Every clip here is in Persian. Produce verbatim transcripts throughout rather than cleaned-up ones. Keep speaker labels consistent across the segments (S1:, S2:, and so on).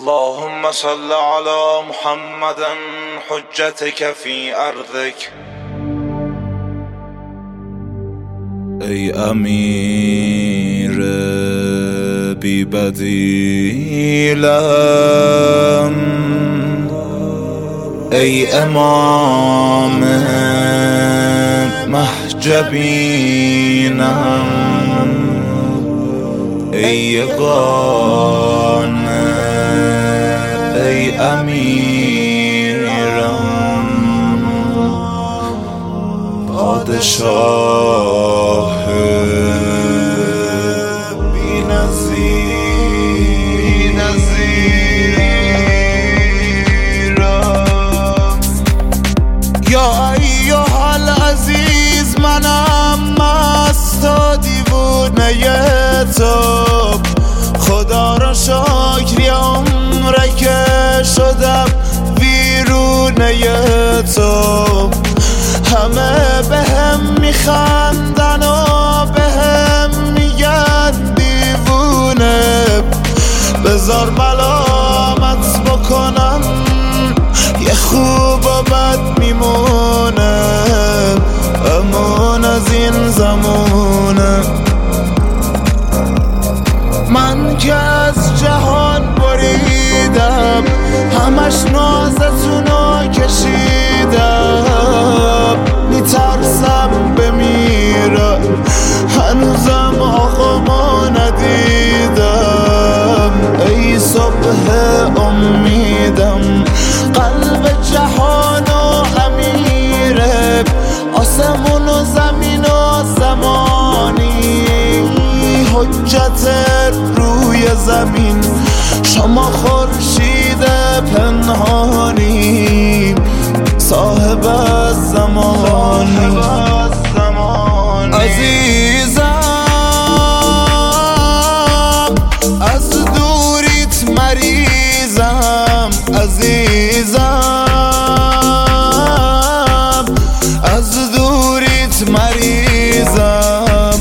S1: اللهم صل على محمد حجتك في أرضك. ای امیر بی بدیلم، ای امام محجبینم، ای یگانه، ای امیرم، پادشاه بی نظیرم. یا ایها العزیز، منم مست و دیوونه تو، خدا را شکر یه عمره که شدم ویرونه تو. همه به هم میخندن و به هم میگن دیوونه، بذار ملامت بکنم یه خوب و بد میمونه، امون از این زمونه. من که از جهان بریدم، همش نازتونو کشیدم، میترسم بمیرم، هنوزم آقامو ندیدم. ای صبح امیدم، قلب جهان و امیره، آسمون و زمین و زمانی، حجت روی زمین، شما خورشید پنهانی، صاحب زمانی. عزیزم از دوریت مریضم، عزیزم از دوریت مریضم،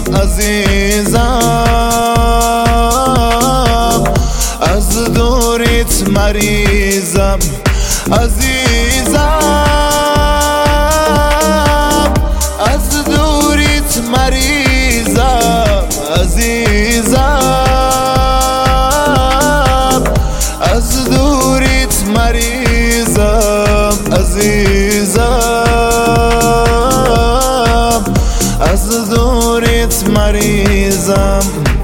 S1: عزیزم از دوریت مریضم، عزیزم از دوریت مریضم، عزیزم از دوریت مریضم، عزیزم از دوریت مریضم.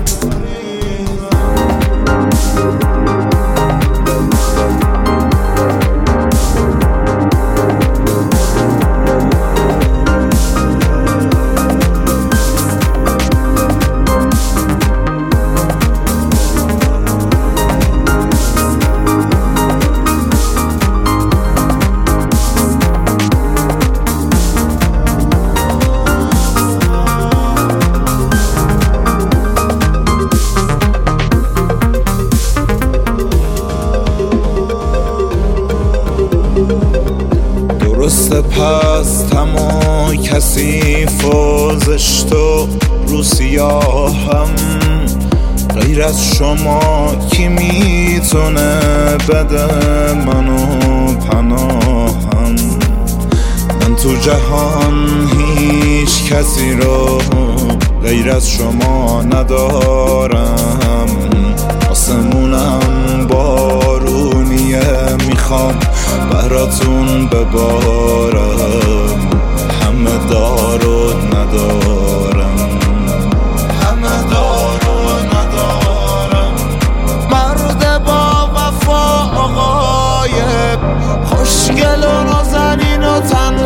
S1: درسته پستم و کثیف و زشت و رو سیاهم، غیر از شما کی میتونه بده منو پناهم؟ من تو جهان هیچ کسی رو غیر از شما ندارم، آسمونم بارونیه، میخوام براتون ببارم، همه دارو ندارم، همه دارو ندارم. مرد با وفا آقایم، خوشگل و نازنین و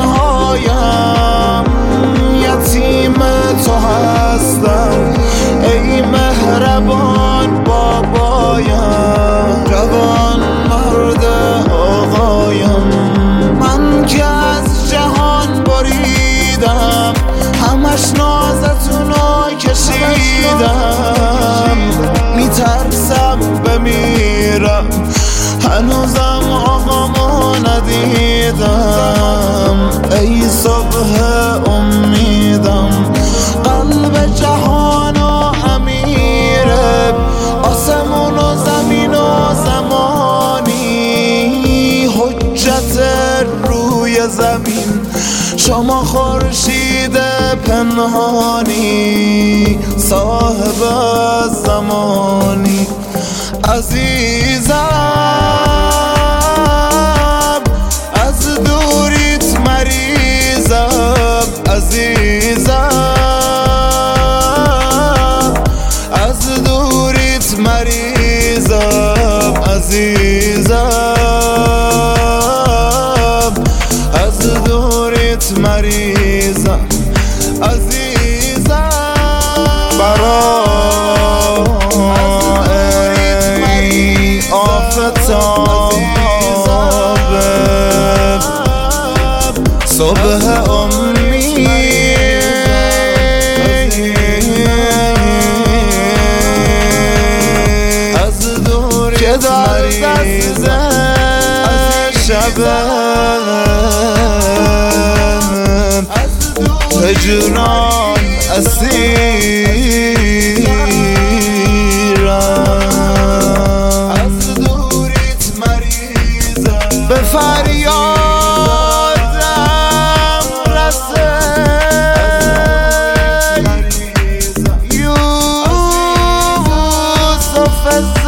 S1: تنهایم، یتیم تو هستم ای مهربان بابایم، جوان مرد آقایم. من که از جهان بریدم، همش نازتونو کشیدم، میترسم بمیرم، هنوزم آقامو ندیدم. ای صبح امیدم، قلب جهان و امیره، آسمون و زمین و زمان، شما خورشید پنهانی صاحب زمانی عزیزم از دوریت مریضم عزیزم از دوریت مریضم عزیزم از دوریت مریضم عزیزم برای آفتاب صبح امی از دوریت که در دست شبم هجران اسیرم از دوریت مریضم به فریادم رسه یوسف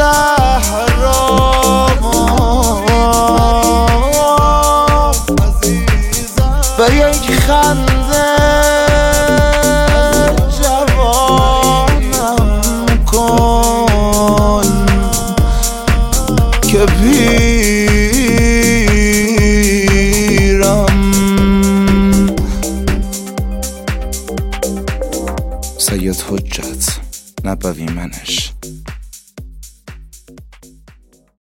S1: زهرا به یک خنده جوانم کن که پیرم. سید حجت نبوی منش